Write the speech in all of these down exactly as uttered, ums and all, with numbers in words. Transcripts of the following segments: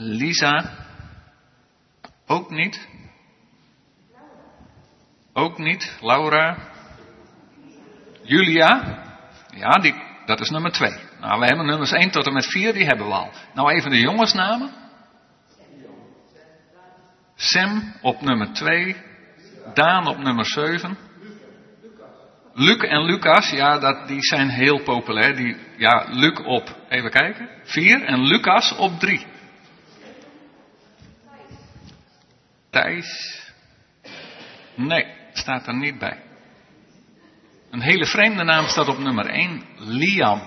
Lisa. Ook niet. Ook niet. Laura. Julia. Ja, die, dat is nummer twee. Nou, we hebben nummers één tot en met vier, die hebben we al. Nou, even de jongensnamen. Sam op nummer twee. Daan op nummer zeven. Luc en Lucas, ja, dat, die zijn heel populair. Die, ja, Luc op, even kijken, vier en Lucas op drie. Thijs. Nee, staat er niet bij. Een hele vreemde naam staat op nummer één. Liam.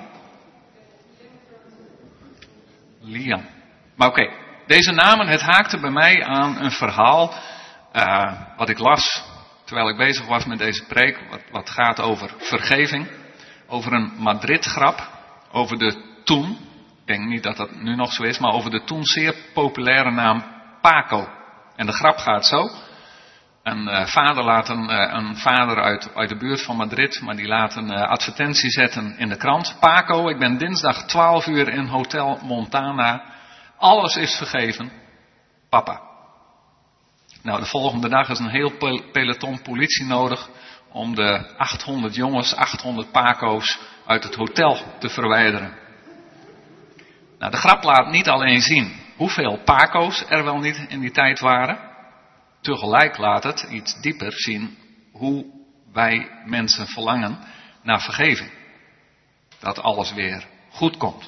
Liam. Maar oké, okay, deze namen, het haakte bij mij aan een verhaal uh, wat ik las terwijl ik bezig was met deze preek. Wat, wat gaat over vergeving. Over een Madrid-grap. Over de toen, ik denk niet dat dat nu nog zo is, maar over de toen zeer populaire naam Paco. En de grap gaat zo. Een uh, vader laat een, uh, een vader uit, uit de buurt van Madrid, maar die laat een uh, advertentie zetten in de krant. Paco, ik ben dinsdag twaalf uur in Hotel Montana. Alles is vergeven. Papa. Nou, de volgende dag is een heel peloton politie nodig om de achthonderd jongens, achthonderd Paco's uit het hotel te verwijderen. Nou, de grap laat niet alleen zien hoeveel Paco's er wel niet in die tijd waren. Tegelijk laat het iets dieper zien hoe wij mensen verlangen naar vergeving. Dat alles weer goed komt.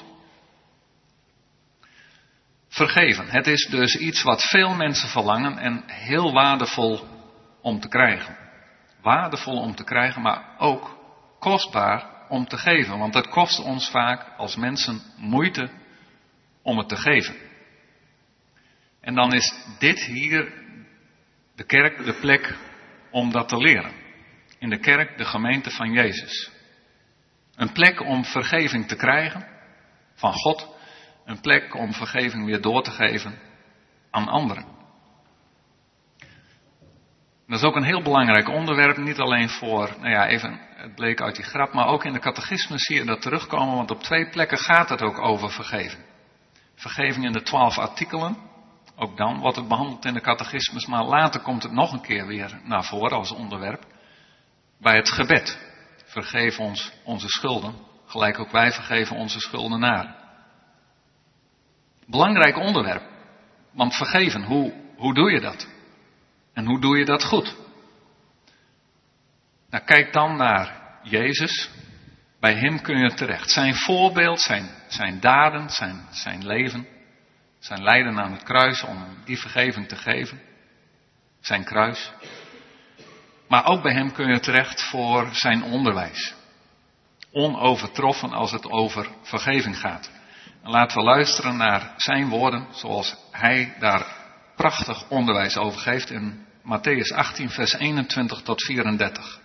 Vergeven, het is dus iets wat veel mensen verlangen en heel waardevol om te krijgen. Waardevol om te krijgen, maar ook kostbaar om te geven. Want het kost ons vaak als mensen moeite om het te geven. En dan is dit hier de kerk de plek om dat te leren. In de kerk de gemeente van Jezus. Een plek om vergeving te krijgen van God. Een plek om vergeving weer door te geven aan anderen. Dat is ook een heel belangrijk onderwerp. Niet alleen voor, nou ja, even, het bleek uit die grap. Maar ook in de catechismus zie je dat terugkomen. Want op twee plekken gaat het ook over vergeving. Vergeving in de twaalf artikelen. Ook dan wordt het behandeld in de catechismus. Maar later komt het nog een keer weer naar voren als onderwerp. Bij het gebed. Vergeef ons onze schulden. Gelijk ook wij vergeven onze schuldenaren. Belangrijk onderwerp. Want vergeven, hoe, hoe doe je dat? En hoe doe je dat goed? Nou, kijk dan naar Jezus. Bij hem kun je terecht. Zijn voorbeeld, zijn, zijn daden, zijn, zijn leven. Zijn lijden aan het kruis om die vergeving te geven. Zijn kruis. Maar ook bij hem kun je terecht voor zijn onderwijs. Onovertroffen als het over vergeving gaat. En laten we luisteren naar zijn woorden zoals hij daar prachtig onderwijs over geeft in Mattheüs achttien vers eenentwintig tot vierendertig.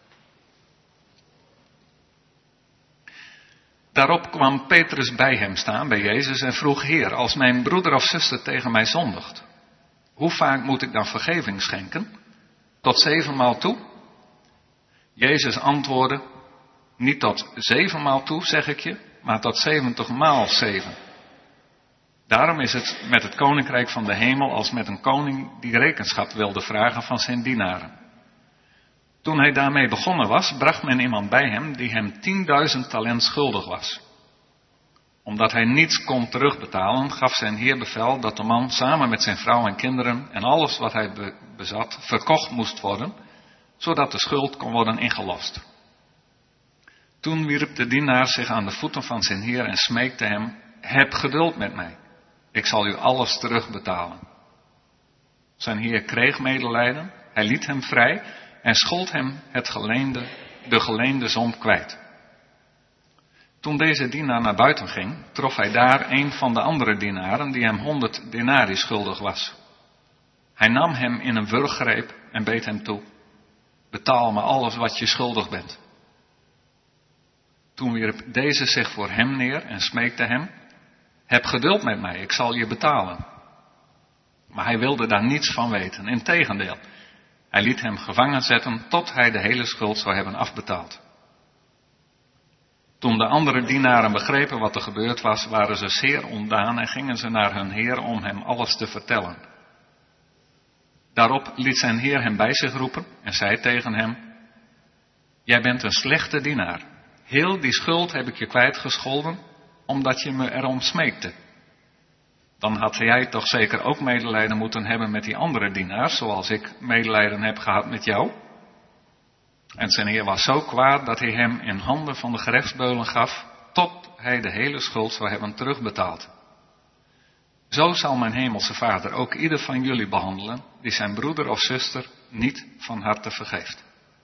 Daarop kwam Petrus bij hem staan, bij Jezus, en vroeg: Heer, als mijn broeder of zuster tegen mij zondigt, hoe vaak moet ik dan vergeving schenken? Tot zevenmaal toe? Jezus antwoordde: niet tot zevenmaal toe, zeg ik je, maar tot zeventigmaal zeven. Daarom is het met het koninkrijk van de hemel als met een koning die rekenschap wilde vragen van zijn dienaren. Toen hij daarmee begonnen was, bracht men iemand bij hem die hem tienduizend talent schuldig was. Omdat hij niets kon terugbetalen, gaf zijn heer bevel dat de man samen met zijn vrouw en kinderen en alles wat hij be- bezat verkocht moest worden, zodat de schuld kon worden ingelost. Toen wierp de dienaar zich aan de voeten van zijn heer en smeekte hem: heb geduld met mij, ik zal u alles terugbetalen. Zijn heer kreeg medelijden, hij liet hem vrij en schold hem het geleende, de geleende som kwijt. Toen deze dienaar naar buiten ging, trof hij daar een van de andere dienaren die hem honderd denari schuldig was. Hij nam hem in een wurggreep en beet hem toe: betaal me alles wat je schuldig bent. Toen wierp deze zich voor hem neer en smeekte hem: heb geduld met mij, ik zal je betalen. Maar hij wilde daar niets van weten, integendeel. Hij liet hem gevangen zetten tot hij de hele schuld zou hebben afbetaald. Toen de andere dienaren begrepen wat er gebeurd was, waren ze zeer ontdaan en gingen ze naar hun heer om hem alles te vertellen. Daarop liet zijn heer hem bij zich roepen en zei tegen hem: jij bent een slechte dienaar. Heel die schuld heb ik je kwijtgescholden, omdat je me erom smeekte. Dan had jij toch zeker ook medelijden moeten hebben met die andere dienaars, zoals ik medelijden heb gehad met jou? En zijn heer was zo kwaad dat hij hem in handen van de gerechtsbeulen gaf, tot hij de hele schuld zou hebben terugbetaald. Zo zal mijn hemelse Vader ook ieder van jullie behandelen, die zijn broeder of zuster niet van harte vergeeft.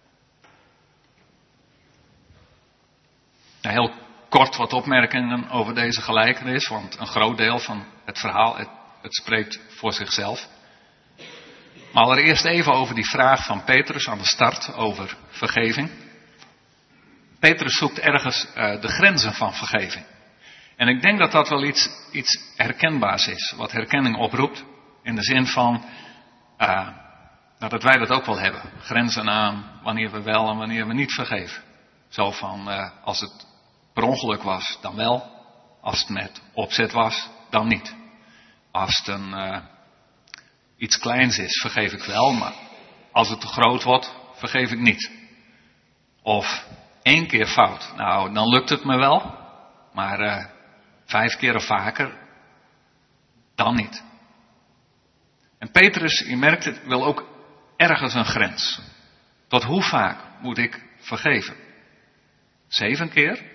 Nou, heel kort wat opmerkingen over deze gelijkenis, want een groot deel van het verhaal, het, het spreekt voor zichzelf. Maar allereerst even over die vraag van Petrus aan de start over vergeving. Petrus zoekt ergens uh, de grenzen van vergeving. En ik denk dat dat wel iets, iets herkenbaars is, wat herkenning oproept. In de zin van, uh, dat wij dat ook wel hebben. Grenzen aan wanneer we wel en wanneer we niet vergeven. Zo van, uh, als het per ongeluk was, dan wel. Als het met opzet was, dan niet. Als het een, uh, iets kleins is, vergeef ik wel. Maar als het te groot wordt, vergeef ik niet. Of één keer fout. Nou, dan lukt het me wel. Maar uh, vijf keer of vaker, dan niet. En Petrus, je merkt het, wil ook ergens een grens. Tot hoe vaak moet ik vergeven? Zeven keer?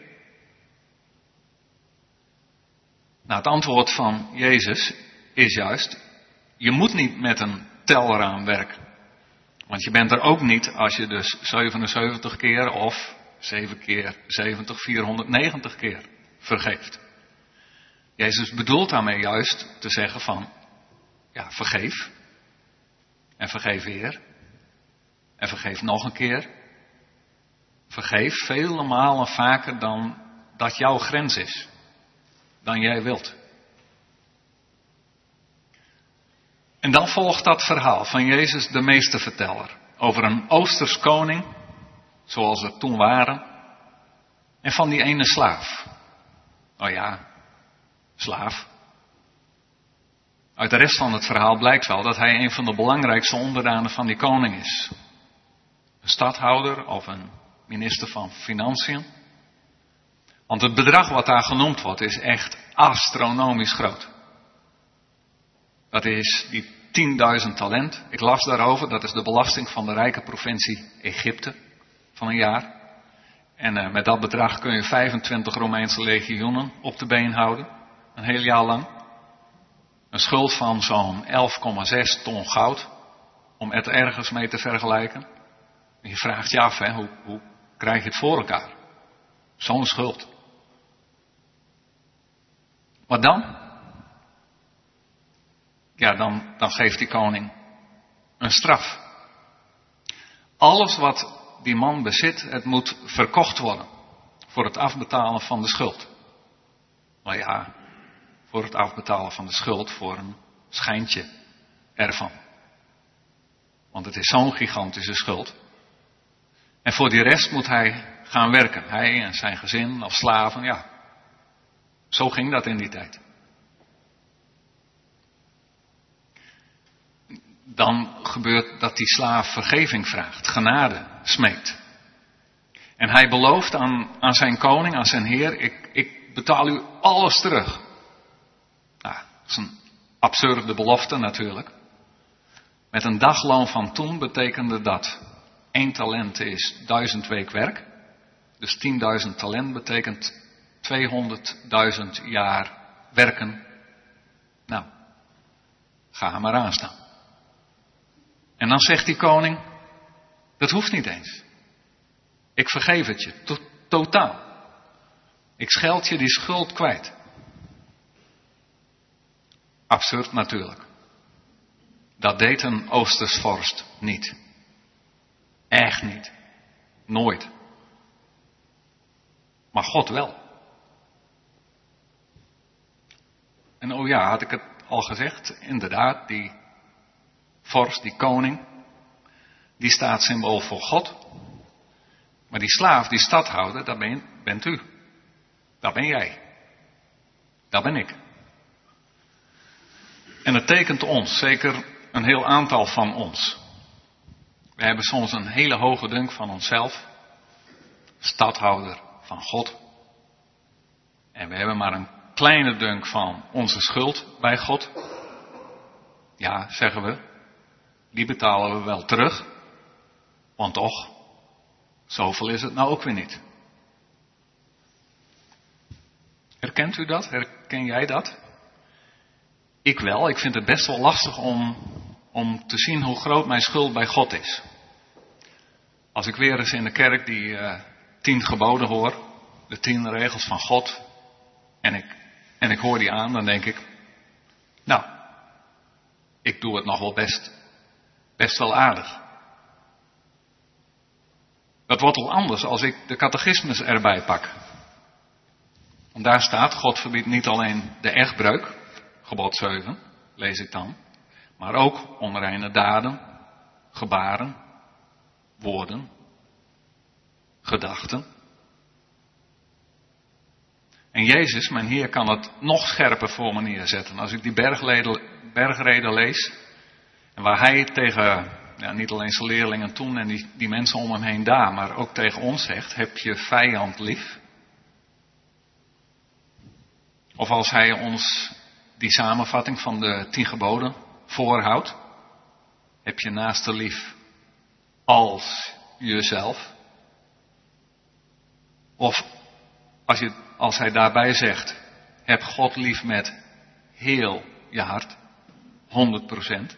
Nou, het antwoord van Jezus is juist, je moet niet met een telraam werken. Want je bent er ook niet als je dus zevenenzeventig keer of zeven keer zeventig, vierhonderdnegentig keer vergeeft. Jezus bedoelt daarmee juist te zeggen van, ja, vergeef. En vergeef weer. En vergeef nog een keer. Vergeef vele malen vaker dan dat jouw grens is. Dan jij wilt. En dan volgt dat verhaal van Jezus de meesterverteller. Over een Oosters koning, zoals er toen waren. En van die ene slaaf. Oh ja, slaaf. Uit de rest van het verhaal blijkt wel dat hij een van de belangrijkste onderdanen van die koning is. Een stadhouder of een minister van Financiën. Want het bedrag wat daar genoemd wordt is echt astronomisch groot. Dat is die tienduizend talent. Ik las daarover, dat is de belasting van de rijke provincie Egypte van een jaar. En uh, met dat bedrag kun je vijfentwintig Romeinse legioenen op de been houden. Een heel jaar lang. Een schuld van zo'n elf komma zes ton goud. Om het ergens mee te vergelijken. En je vraagt je af, hè, hoe, hoe krijg je het voor elkaar? Zo'n schuld. Maar dan? Ja, dan, dan geeft die koning een straf. Alles wat die man bezit, het moet verkocht worden. Voor het afbetalen van de schuld. Nou ja, voor het afbetalen van de schuld voor een schijntje ervan. Want het is zo'n gigantische schuld. En voor die rest moet hij gaan werken. Hij en zijn gezin of slaven, ja. Zo ging dat in die tijd. Dan gebeurt dat die slaaf vergeving vraagt, genade smeekt. En hij belooft aan, aan zijn koning, aan zijn heer, ik, ik betaal u alles terug. Nou, dat is een absurde belofte natuurlijk. Met een dagloon van toen betekende dat één talent is duizend week werk. Dus tienduizend talent betekent tweehonderdduizend jaar werken. Nou, ga maar aan staan. En dan zegt die koning, dat hoeft niet eens. Ik vergeef het je, to- totaal. Ik scheld je die schuld kwijt. Absurd natuurlijk. Dat deed een Oostersvorst niet. Echt niet. Nooit. Maar God wel. En oh ja, had ik het al gezegd, inderdaad, die vorst, die koning, die staat symbool voor God. Maar die slaaf, die stadhouder, dat ben, bent u. Dat ben jij. Dat ben ik. En het tekent ons, zeker een heel aantal van ons. We hebben soms een hele hoge dunk van onszelf. Stadhouder van God. En we hebben maar een kleine dunk van onze schuld bij God. Ja, zeggen we. Die betalen we wel terug. Want toch, zoveel is het nou ook weer niet. Herkent u dat? Herken jij dat? Ik wel. Ik vind het best wel lastig om, om te zien hoe groot mijn schuld bij God is. Als ik weer eens in de kerk die uh, tien geboden hoor, de tien regels van God, en ik, en ik hoor die aan, dan denk ik, nou, ik doe het nog wel best, best wel aardig. Dat wordt wel anders als ik de catechismus erbij pak. Want daar staat, God verbiedt niet alleen de echtbreuk, gebod zeven, lees ik dan, maar ook onreine daden, gebaren, woorden, gedachten. En Jezus, mijn Heer, kan het nog scherper voor me neerzetten. Als ik die bergreden lees, en waar hij tegen, ja, niet alleen zijn leerlingen toen en die, die mensen om hem heen daar, maar ook tegen ons zegt, heb je vijand lief? Of als hij ons die samenvatting van de tien geboden voorhoudt, heb je naaste lief als jezelf? Of als, je, als hij daarbij zegt, heb God lief met heel je hart, honderd procent.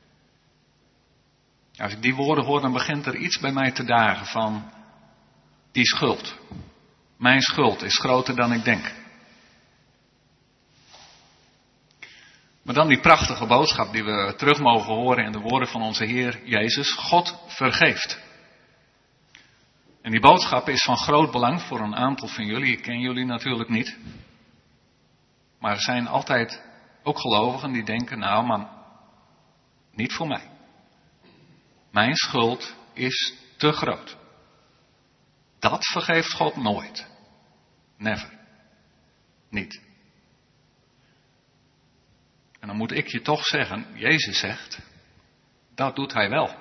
Als ik die woorden hoor, dan begint er iets bij mij te dagen van die schuld. Mijn schuld is groter dan ik denk. Maar dan die prachtige boodschap die we terug mogen horen in de woorden van onze Heer Jezus. God vergeeft. En die boodschap is van groot belang voor een aantal van jullie. Ik ken jullie natuurlijk niet. Maar er zijn altijd ook gelovigen die denken, nou man, niet voor mij. Mijn schuld is te groot. Dat vergeeft God nooit. Never. Niet. En dan moet ik je toch zeggen, Jezus zegt, dat doet hij wel.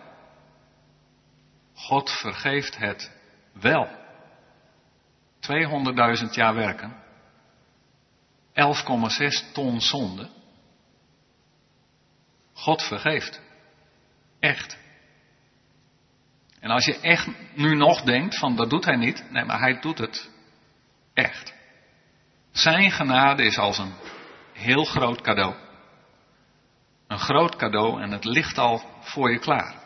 God vergeeft het wel. tweehonderdduizend jaar werken. elf komma zes ton zonde. God vergeeft. Echt. En als je echt nu nog denkt van dat doet hij niet. Nee, maar hij doet het echt. Zijn genade is als een heel groot cadeau. Een groot cadeau en het ligt al voor je klaar.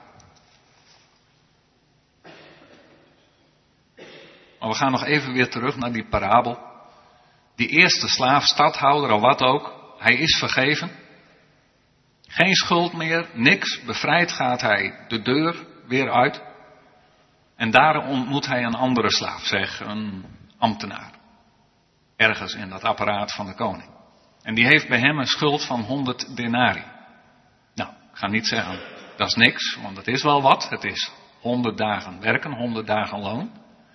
Maar we gaan nog even weer terug naar die parabel. Die eerste slaaf, stadhouder of wat ook, hij is vergeven. Geen schuld meer, niks. Bevrijd gaat hij de deur weer uit. En daar ontmoet hij een andere slaaf, zeg, een ambtenaar. Ergens in dat apparaat van de koning. En die heeft bij hem een schuld van honderd denari. Nou, ik ga niet zeggen, dat is niks, want het is wel wat. Het is honderd dagen werken, honderd dagen loon.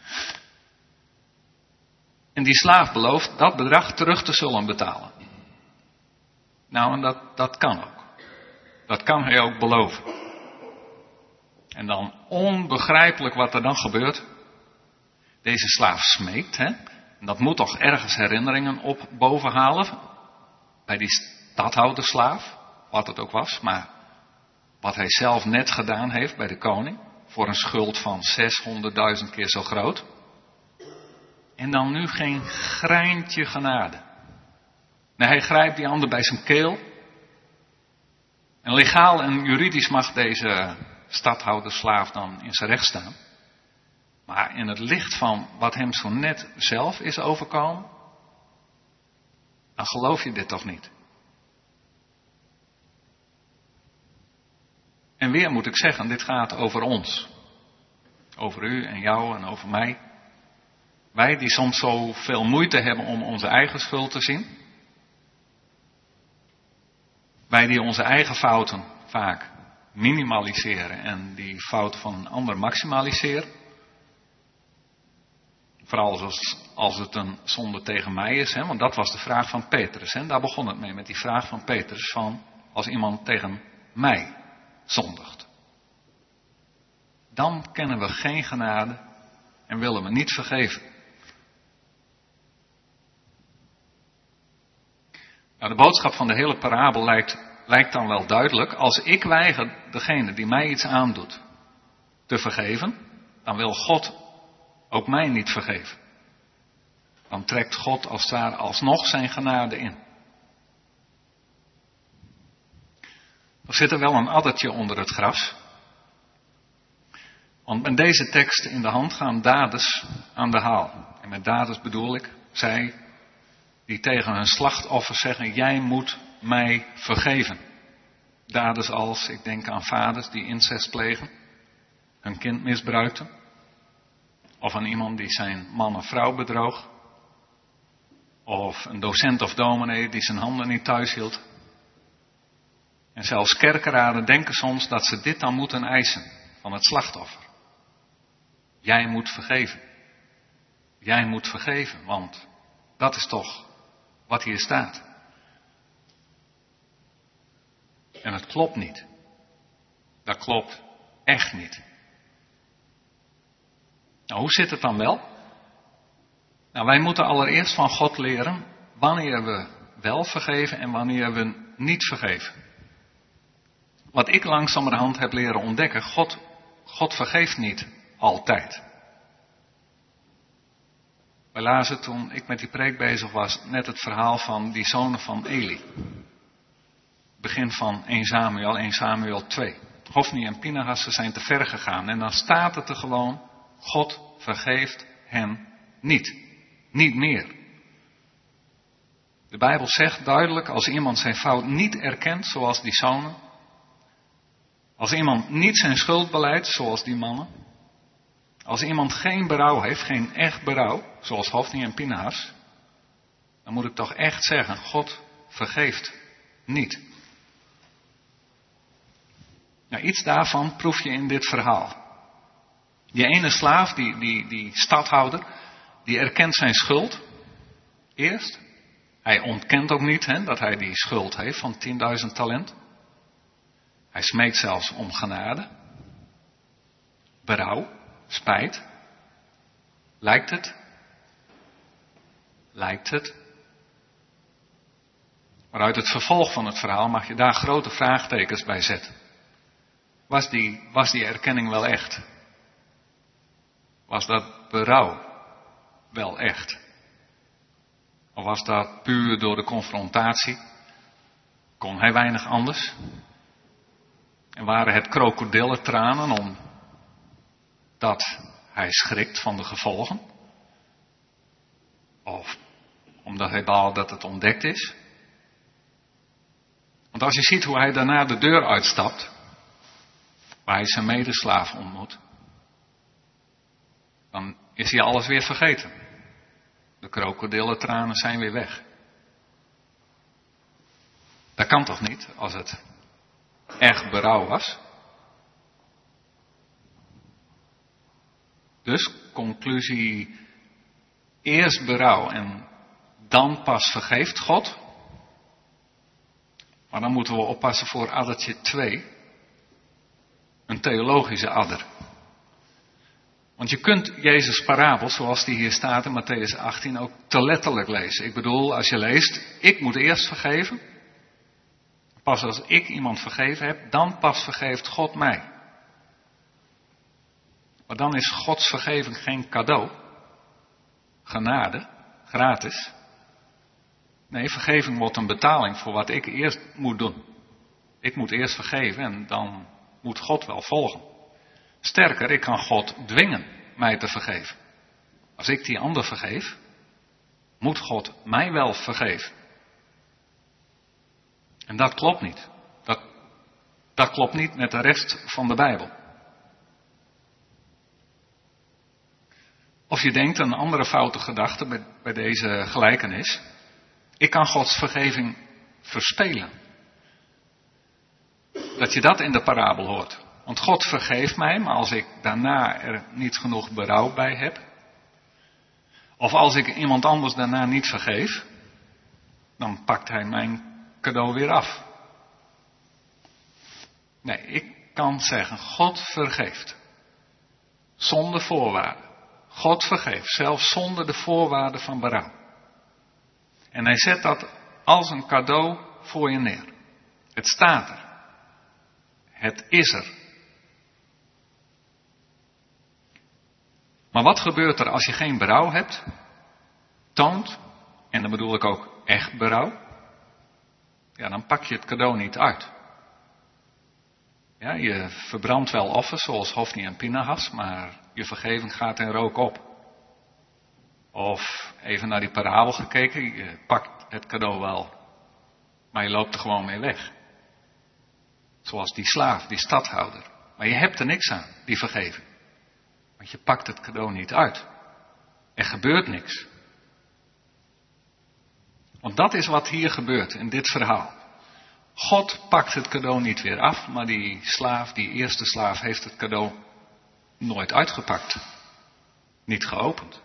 En die slaaf belooft dat bedrag terug te zullen betalen. Nou, en dat, dat kan ook. Dat kan hij ook beloven. En dan onbegrijpelijk wat er dan gebeurt. Deze slaaf smeekt, hè. En dat moet toch ergens herinneringen op boven halen. Bij die stadhouderslaaf, wat het ook was. Maar wat hij zelf net gedaan heeft bij de koning. Voor een schuld van zeshonderdduizend keer zo groot. En dan nu geen greintje genade. Nee, hij grijpt die ander bij zijn keel. En legaal en juridisch mag deze stadhouderslaaf dan in zijn recht staan. Maar in het licht van wat hem zo net zelf is overkomen, dan geloof je dit toch niet. En weer moet ik zeggen, dit gaat over ons. Over u en jou en over mij. Wij die soms zoveel moeite hebben om onze eigen schuld te zien. Wij die onze eigen fouten vaak minimaliseren en die fouten van een ander maximaliseren. Vooral als als het een zonde tegen mij is, hè, want dat was de vraag van Petrus. Hè, daar begon het mee, met die vraag van Petrus van als iemand tegen mij zondigt. Dan kennen we geen genade en willen we niet vergeven. Nou, de boodschap van de hele parabel lijkt, lijkt dan wel duidelijk. Als ik weiger degene die mij iets aandoet te vergeven, dan wil God ook mij niet vergeven. Dan trekt God als het ware alsnog zijn genade in. Er zit er wel een addertje onder het gras. Want met deze tekst in de hand gaan daders aan de haal. En met daders bedoel ik zij die tegen hun slachtoffer zeggen, jij moet mij vergeven. Daders als, ik denk aan vaders die incest plegen, hun kind misbruikten. Of aan iemand die zijn man of vrouw bedroog. Of een docent of dominee die zijn handen niet thuis hield. En zelfs kerkeraden denken soms dat ze dit dan moeten eisen van het slachtoffer. Jij moet vergeven. Jij moet vergeven, want dat is toch wat hier staat. En het klopt niet. Dat klopt echt niet. Nou, hoe zit het dan wel? Nou, wij moeten allereerst van God leren wanneer we wel vergeven en wanneer we niet vergeven. Wat ik langzamerhand heb leren ontdekken, God, God vergeeft niet altijd. Wij lazen toen ik met die preek bezig was net het verhaal van die zonen van Eli. Begin van Eerste Samuel, Eerste Samuel twee. Hofni en Pinehas, ze zijn te ver gegaan. En dan staat het er gewoon, God vergeeft hen niet. Niet meer. De Bijbel zegt duidelijk, als iemand zijn fout niet erkent, zoals die zonen. Als iemand niet zijn schuld belijdt, zoals die mannen. Als iemand geen berouw heeft, geen echt berouw, zoals Hofni en Pinehas. Dan moet ik toch echt zeggen, God vergeeft niet. Nou, iets daarvan proef je in dit verhaal. Die ene slaaf, die, die, die stadhouder, die erkent zijn schuld. Eerst. Hij ontkent ook niet hè, dat hij die schuld heeft van tienduizend talent. Hij smeekt zelfs om genade. Berouw, spijt. Lijkt het? Lijkt het? Maar uit het vervolg van het verhaal mag je daar grote vraagtekens bij zetten. Was die, was die erkenning wel echt? Was dat berouw wel echt? Of was dat puur door de confrontatie? Kon hij weinig anders? En waren het krokodillentranen omdat hij schrikt van de gevolgen? Of omdat hij baalde dat het ontdekt is? Want als je ziet hoe hij daarna de deur uitstapt, waar hij zijn medeslaaf ontmoet, dan is hij alles weer vergeten. De krokodillentranen zijn weer weg. Dat kan toch niet, als het echt berouw was? Dus, conclusie, eerst berouw en dan pas vergeeft God. Maar dan moeten we oppassen voor addertje twee. Een theologische adder. Want je kunt Jezus' parabel, zoals die hier staat in Matthäus achttien, ook te letterlijk lezen. Ik bedoel, als je leest, ik moet eerst vergeven. Pas als ik iemand vergeven heb, dan pas vergeeft God mij. Maar dan is Gods vergeving geen cadeau. Genade, gratis. Nee, vergeving wordt een betaling voor wat ik eerst moet doen. Ik moet eerst vergeven en dan moet God wel volgen. Sterker, ik kan God dwingen mij te vergeven. Als ik die ander vergeef, moet God mij wel vergeven. En dat klopt niet. Dat, dat klopt niet met de rest van de Bijbel. Of je denkt een andere foute gedachte bij, bij deze gelijkenis. Ik kan Gods vergeving verspelen. Dat je dat in de parabel hoort. Want God vergeeft mij, maar als ik daarna er niet genoeg berouw bij heb. Of als ik iemand anders daarna niet vergeef, dan pakt hij mijn cadeau weer af. Nee, ik kan zeggen, God vergeeft. Zonder voorwaarden. God vergeeft, zelfs zonder de voorwaarden van berouw. En hij zet dat als een cadeau voor je neer. Het staat er. Het is er. Maar wat gebeurt er als je geen berouw hebt? Toont, en dan bedoel ik ook echt berouw. Ja, dan pak je het cadeau niet uit. Ja, je verbrandt wel offers zoals Hofni en Pinahas, maar je vergeving gaat in rook op. Of even naar die parabel gekeken, je pakt het cadeau wel, maar je loopt er gewoon mee weg. Zoals die slaaf, die stadhouder. Maar je hebt er niks aan, die vergeving. Want je pakt het cadeau niet uit. Er gebeurt niks. Want dat is wat hier gebeurt in dit verhaal. God pakt het cadeau niet weer af, maar die slaaf, die eerste slaaf, heeft het cadeau nooit uitgepakt. Niet geopend.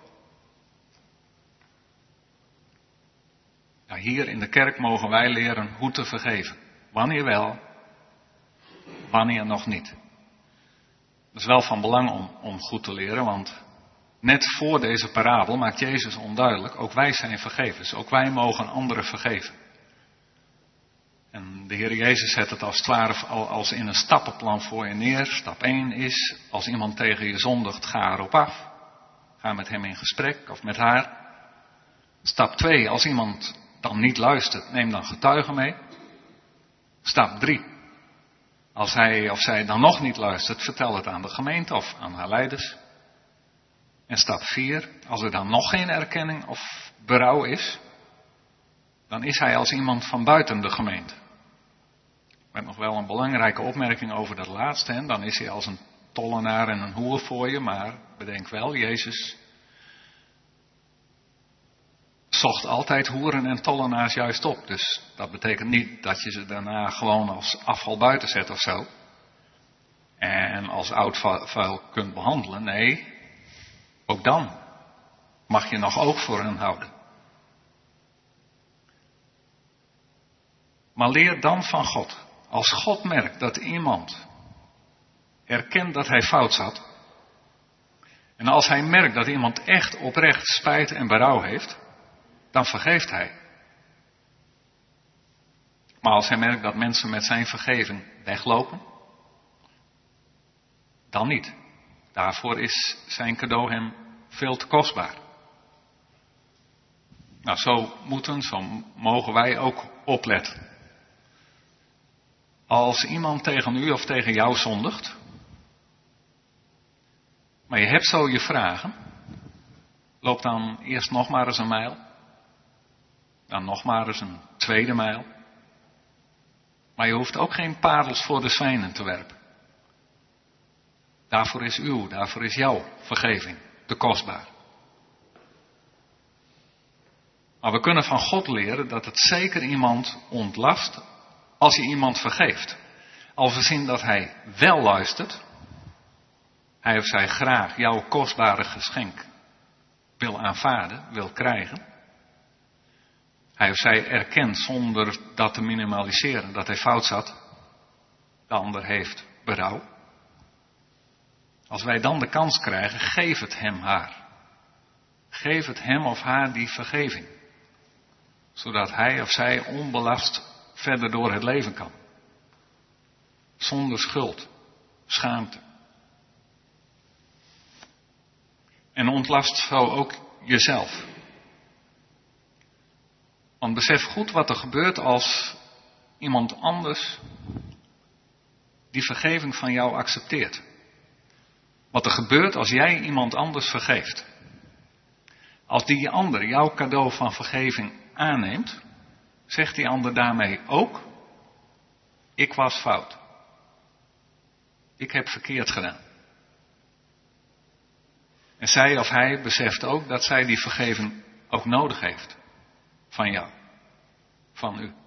Nou, hier in de kerk mogen wij leren hoe te vergeven. Wanneer wel, wanneer nog niet. Dat is wel van belang om, om goed te leren, want net voor deze parabel maakt Jezus onduidelijk, ook wij zijn vergevens, ook wij mogen anderen vergeven. En de Heer Jezus zet het als het ware als in een stappenplan voor je neer. Stap één is, als iemand tegen je zondigt, ga erop af. Ga met hem in gesprek of met haar. Stap twee, als iemand dan niet luistert, neem dan getuigen mee. Stap drie, als hij of zij dan nog niet luistert, vertel het aan de gemeente of aan haar leiders. En stap vier, als er dan nog geen erkenning of berouw is, dan is hij als iemand van buiten de gemeente. Met nog wel een belangrijke opmerking over dat laatste. Hè? Dan is hij als een tollenaar en een hoer voor je. Maar bedenk wel, Jezus zocht altijd hoeren en tollenaars juist op. Dus dat betekent niet dat je ze daarna gewoon als afval buiten zet of zo. En als oud vuil kunt behandelen. Nee, ook dan mag je nog oog voor hen houden. Maar leer dan van God. Als God merkt dat iemand erkent dat hij fout zat. En als hij merkt dat iemand echt oprecht spijt en berouw heeft. Dan vergeeft hij. Maar als hij merkt dat mensen met zijn vergeving weglopen. Dan niet. Daarvoor is zijn cadeau hem veel te kostbaar. Nou, zo moeten, zo mogen wij ook opletten. Als iemand tegen u of tegen jou zondigt, maar je hebt zo je vragen, loop dan eerst nog maar eens een mijl, dan nog maar eens een tweede mijl. Maar je hoeft ook geen parels voor de zwijnen te werpen. Daarvoor is uw, daarvoor is jouw vergeving te kostbaar. Maar we kunnen van God leren dat het zeker iemand ontlast als je iemand vergeeft. Als we zien dat hij wel luistert, hij of zij graag jouw kostbare geschenk wil aanvaarden, wil krijgen. Hij of zij erkent zonder dat te minimaliseren dat hij fout zat. De ander heeft berouw. Als wij dan de kans krijgen, geef het hem haar. Geef het hem of haar die vergeving. Zodat hij of zij onbelast verder door het leven kan. Zonder schuld, schaamte. En ontlast zo ook jezelf. Want besef goed wat er gebeurt als iemand anders die vergeving van jou accepteert. Wat er gebeurt als jij iemand anders vergeeft. Als die ander jouw cadeau van vergeving aanneemt, zegt die ander daarmee ook, ik was fout. Ik heb verkeerd gedaan. En zij of hij beseft ook dat zij die vergeving ook nodig heeft. Van jou. Van u.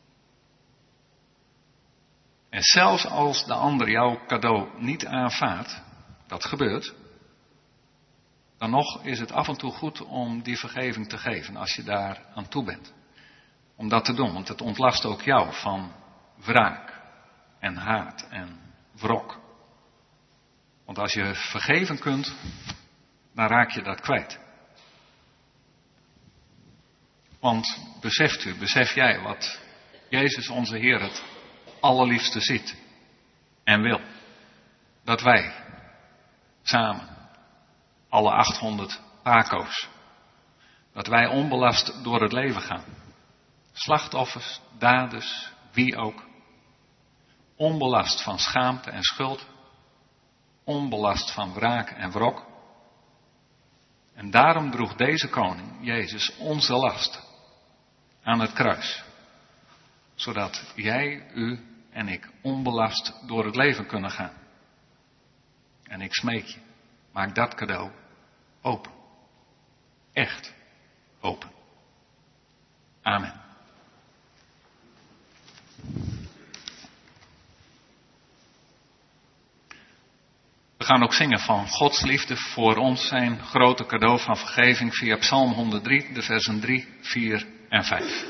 En zelfs als de ander jouw cadeau niet aanvaardt, dat gebeurt, Dan nog is het af en toe goed om die vergeving te geven als je daar aan toe bent. Om dat te doen, want het ontlast ook jou van wraak en haat en wrok. Want als je vergeven kunt, dan raak je dat kwijt. Want beseft u, besef jij wat Jezus onze Heer het allerliefste ziet en wil? Dat wij samen, alle achthonderd paco's, dat wij onbelast door het leven gaan. Slachtoffers, daders, wie ook. Onbelast van schaamte en schuld. Onbelast van wraak en wrok. En daarom droeg deze koning, Jezus, onze last aan het kruis. Zodat jij, u en ik onbelast door het leven kunnen gaan. En ik smeek je, maak dat cadeau open. Echt open. Amen. We gaan ook zingen van Gods liefde voor ons, zijn grote cadeau van vergeving via Psalm honderddrie, de versen drie, vier en vijf.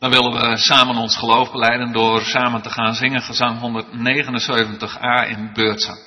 Dan willen we samen ons geloof belijden door samen te gaan zingen gezang honderdnegenenzeventig a in beurtzang.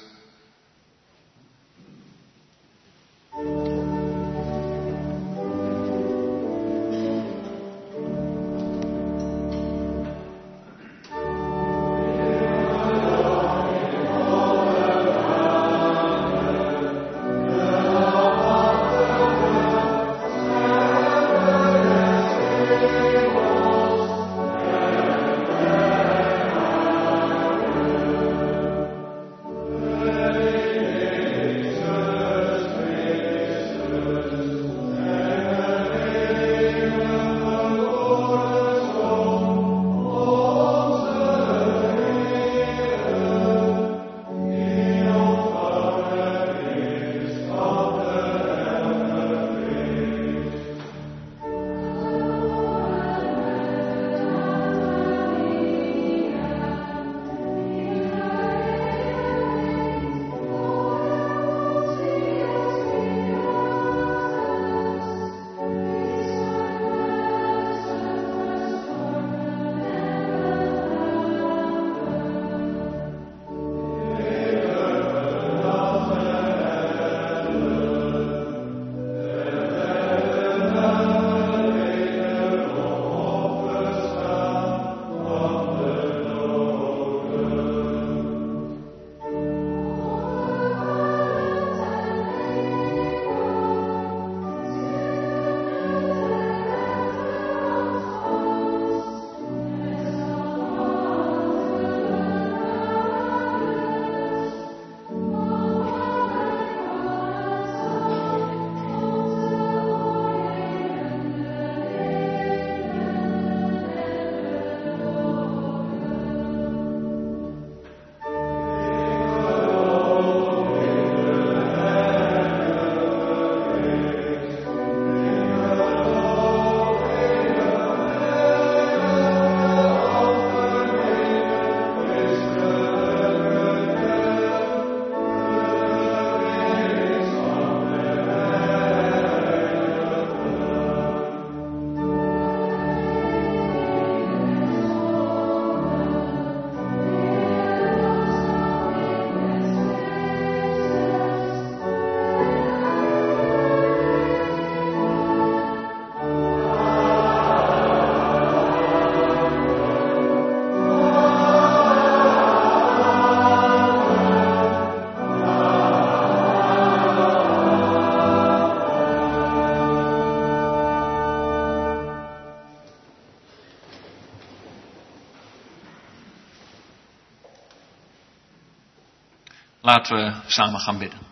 Laten we samen gaan bidden.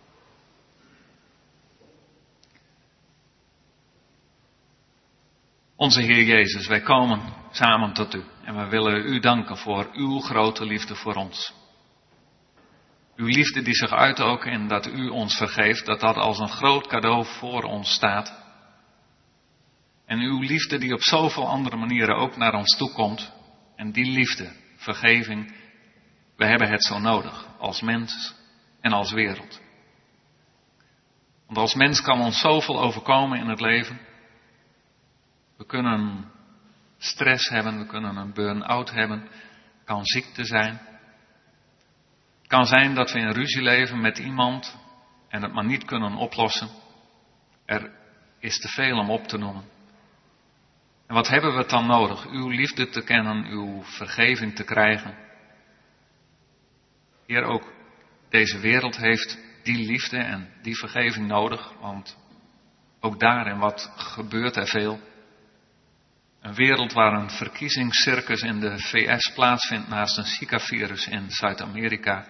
Onze Heer Jezus, wij komen samen tot u en we willen u danken voor uw grote liefde voor ons. Uw liefde die zich uit ook in dat u ons vergeeft, dat dat als een groot cadeau voor ons staat. En uw liefde die op zoveel andere manieren ook naar ons toe komt. En die liefde, vergeving, we hebben het zo nodig als mens en als wereld. Want als mens kan ons zoveel overkomen in het leven. We kunnen stress hebben, we kunnen een burn-out hebben, het kan ziekte zijn. Het kan zijn dat we in ruzie leven met iemand en het maar niet kunnen oplossen. Er is te veel om op te noemen. En wat hebben we dan nodig? Uw liefde te kennen, uw vergeving te krijgen. Heer, ook deze wereld heeft die liefde en die vergeving nodig, want ook daarin wat gebeurt er veel. Een wereld waar een verkiezingscircus in de V S plaatsvindt naast een Zika-virus in Zuid-Amerika.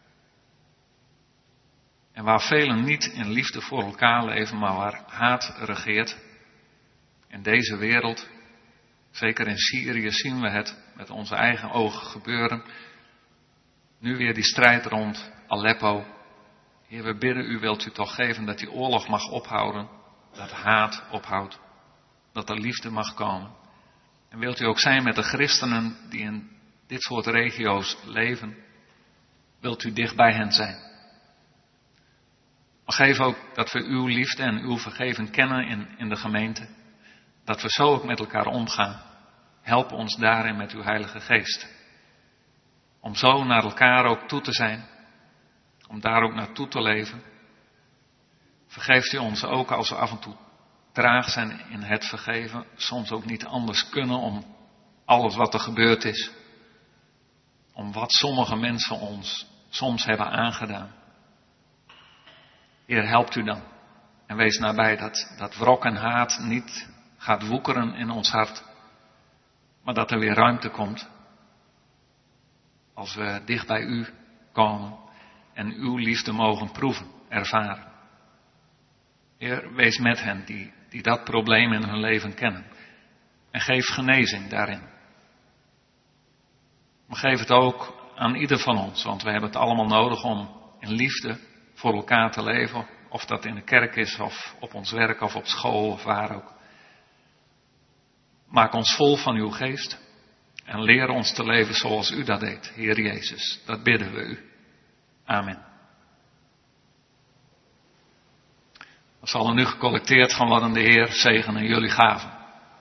En waar velen niet in liefde voor elkaar leven, maar waar haat regeert. In deze wereld, zeker in Syrië, zien we het met onze eigen ogen gebeuren. Nu weer die strijd rond Aleppo. Heer, we bidden u, wilt u toch geven dat die oorlog mag ophouden, dat haat ophoudt, dat er liefde mag komen. En wilt u ook zijn met de christenen die in dit soort regio's leven, wilt u dicht bij hen zijn. Maar geef ook dat we uw liefde en uw vergeving kennen in, in de gemeente, dat we zo ook met elkaar omgaan. Help ons daarin met uw Heilige Geest. Om zo naar elkaar ook toe te zijn. Om daar ook naartoe te leven. Vergeeft u ons ook als we af en toe traag zijn in het vergeven. Soms ook niet anders kunnen om alles wat er gebeurd is. Om wat sommige mensen ons soms hebben aangedaan. Heer, helpt u dan. En wees nabij dat, dat wrok en haat niet gaat woekeren in ons hart. Maar dat er weer ruimte komt. Als we dicht bij u komen. En uw liefde mogen proeven, ervaren. Heer, wees met hen die, die dat probleem in hun leven kennen. En geef genezing daarin. Maar geef het ook aan ieder van ons. Want we hebben het allemaal nodig om in liefde voor elkaar te leven. Of dat in de kerk is, of op ons werk, of op school, of waar ook. Maak ons vol van uw geest. En leer ons te leven zoals u dat deed, Heer Jezus. Dat bidden we u. Amen. Er zal er nu gecollecteerd van wat aan de Heer zegenen jullie gaven.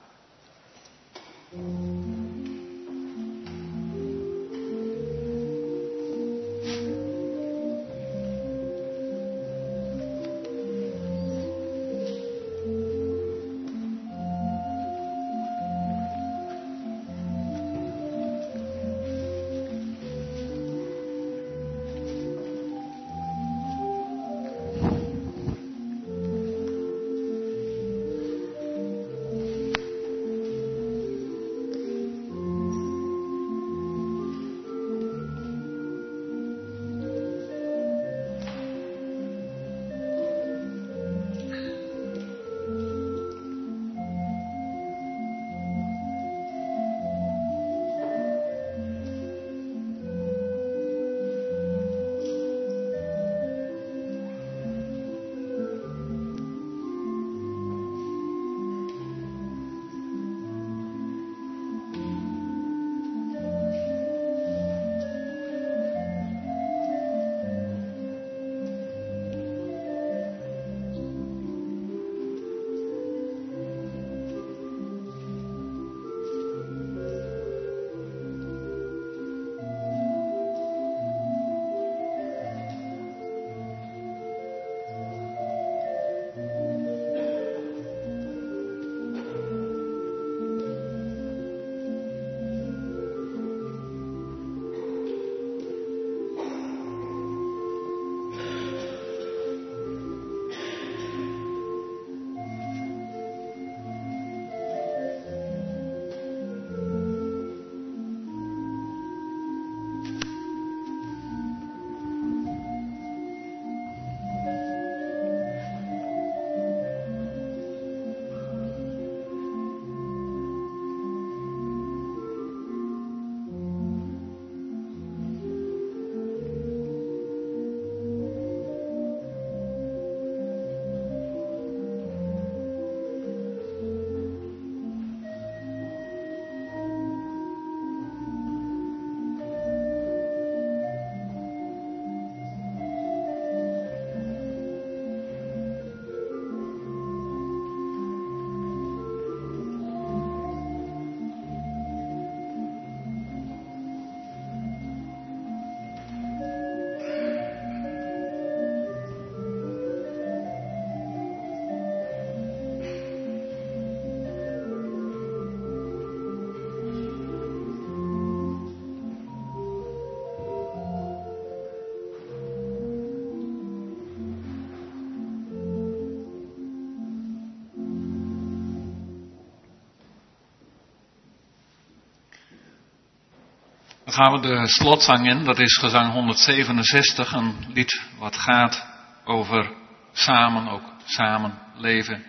Dan gaan we de slotzang in, dat is gezang honderdzevenenzestig, een lied wat gaat over samen, ook samen leven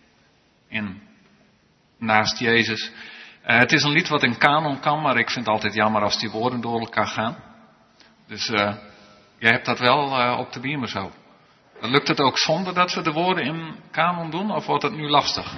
in, naast Jezus. Uh, het is een lied wat in kanon kan, maar ik vind het altijd jammer als die woorden door elkaar gaan. Dus uh, jij hebt dat wel uh, op de beamer zo. Lukt het ook zonder dat we de woorden in kanon doen, of wordt het nu lastig?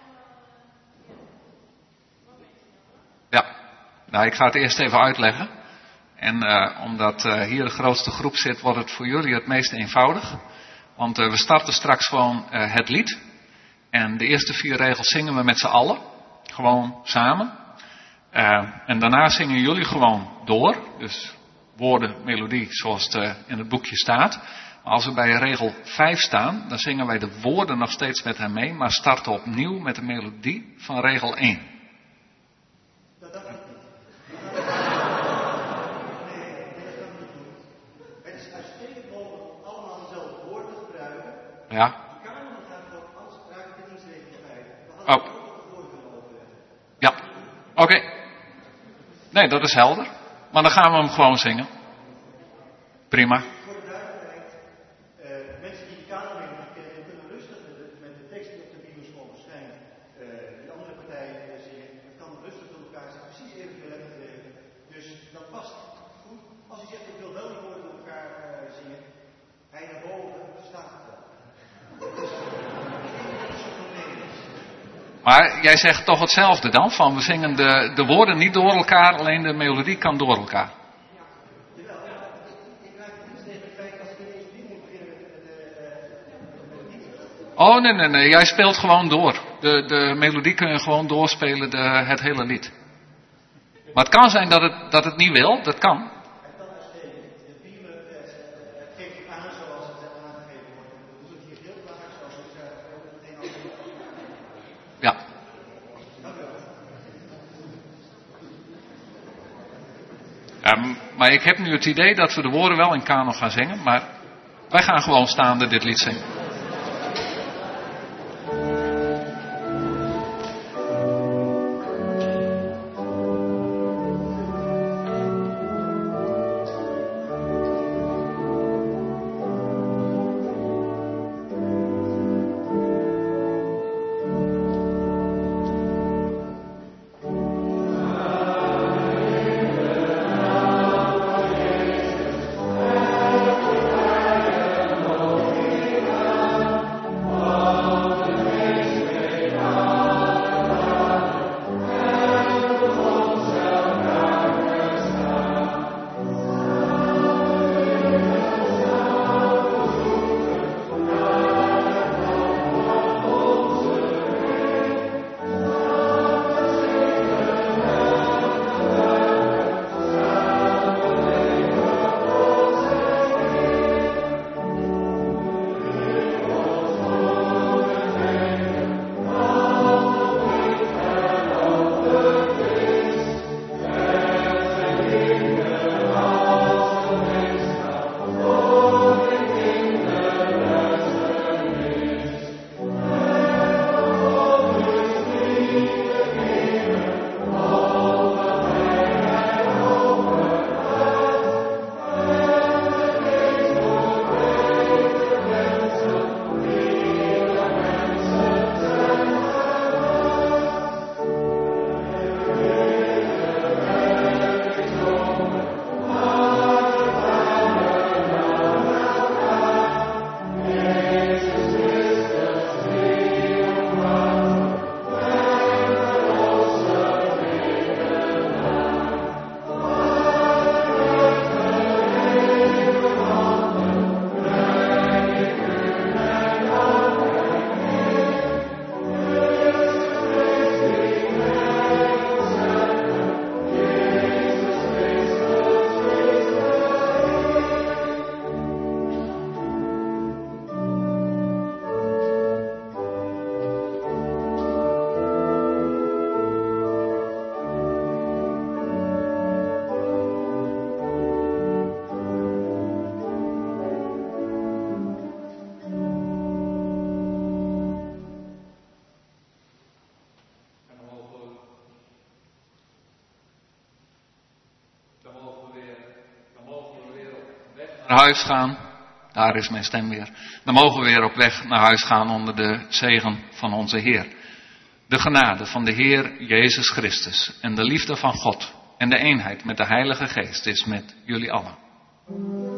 Ja, nou ik ga het eerst even uitleggen. En uh, omdat uh, hier de grootste groep zit, wordt het voor jullie het meest eenvoudig. Want uh, we starten straks gewoon uh, het lied. En de eerste vier regels zingen we met z'n allen. Gewoon samen. Uh, en daarna zingen jullie gewoon door. Dus woorden, melodie, zoals het uh, in het boekje staat. Maar als we bij regel vijf staan, dan zingen wij de woorden nog steeds met hem mee, maar starten opnieuw met de melodie van regel één. Dat dat niet. Nee, dat kan niet doen. Het is uitstekend mogelijk om allemaal dezelfde woorden te gebruiken. Ja. De kamer gaat ook anders gebruiken met dienstregel vijf. We Oh. hadden ook de woorden kunnen overleggen. Ja, oké. Okay. Nee, dat is helder. Maar dan gaan we hem gewoon zingen. Prima. Voor de duidelijkheid, uh, mensen die de kamer kennen, kunnen rustig met de, met de tekst die op de bibelschool verschijnt, uh, die andere partijen uh, zingen. Het kan rustig door elkaar zijn, precies evenveel lekker geven. Dus dat past goed. Als u zegt, ik wil wel die woorden door elkaar uh, zingen, hij naar boven, staat het wel. Dus, maar jij zegt toch hetzelfde dan? Van we zingen de, de woorden niet door elkaar, alleen de melodie kan door elkaar. Oh nee, nee, nee, jij speelt gewoon door. De, de melodie kun je gewoon doorspelen, de, het hele lied. Maar het kan zijn dat het, dat het niet wil, dat kan. Ja. Um, maar ik heb nu het idee dat we de woorden wel in kanon gaan zingen, maar wij gaan gewoon staande dit lied zingen. Naar huis gaan, daar is mijn stem weer. Dan mogen we weer op weg naar huis gaan onder de zegen van onze Heer. De genade van de Heer Jezus Christus en de liefde van God en de eenheid met de Heilige Geest is met jullie allen.